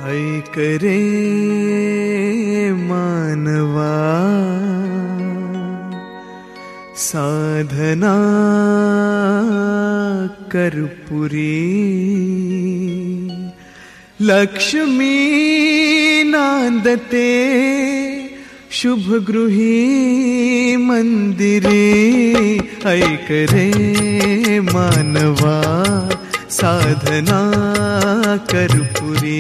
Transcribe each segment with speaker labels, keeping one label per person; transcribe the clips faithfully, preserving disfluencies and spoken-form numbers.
Speaker 1: ऐक रे मानवा, साधना कर्पुरी, लक्ष्मी नांदते शुभगृही मंदिरे. ऐक रे मानवा, साधना कर्पुरी.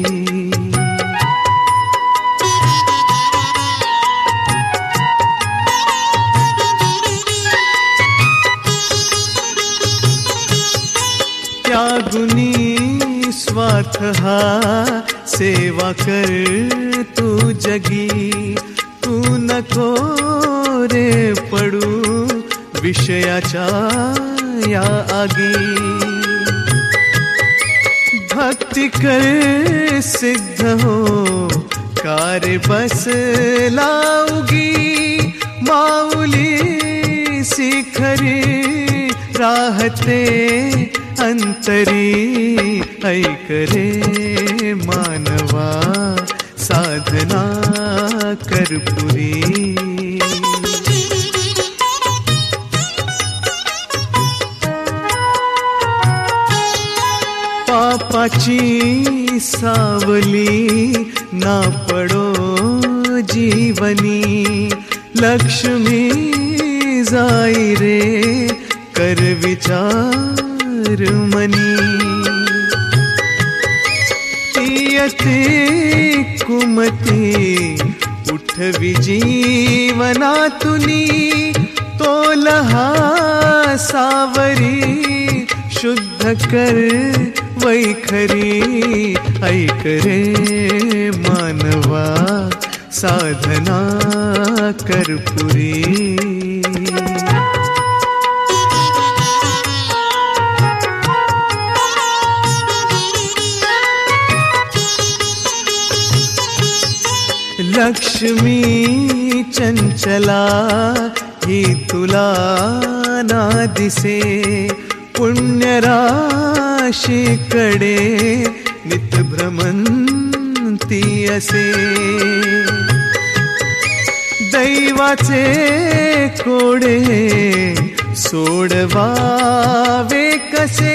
Speaker 1: त्यागुनी स्वार्थ हा सेवा कर तू जगी. तू नको रे पडू विषयाच्या या आगी. भक्ती कर सिद्ध हो कार्य बस लाऊगी. माऊली शिखरी राहते अंतरी. ऐक रे मानवा, साधना कर्पुरी. पापाची सावली ना पडो जीवनी. लक्ष्मी जाई रे कर विचार मनी. यते कुमती उठवी जीवनातुनी. तोलहा सावरी शुद्ध कर वैखरी. ऐक रे मानवा, साधना कर्पुरी. लक्ष्मी चंचला ही तुला ना दिसे. पुण्यराशीकडे नित भ्रमंती असे. दैवाचे कोडे सोडवावे कसे.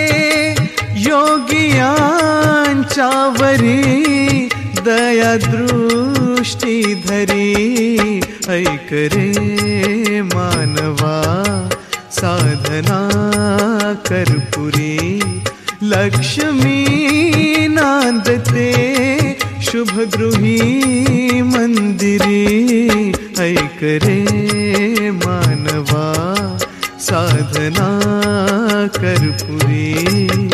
Speaker 1: योगियांच्यावरी दया दृष्टी धरी. ऐक रे मानवा, साधना कर्पुरी. लक्ष्मी नांदते शुभगृही मंदिरी. ऐक रे मानवा, साधना कर्पुरी.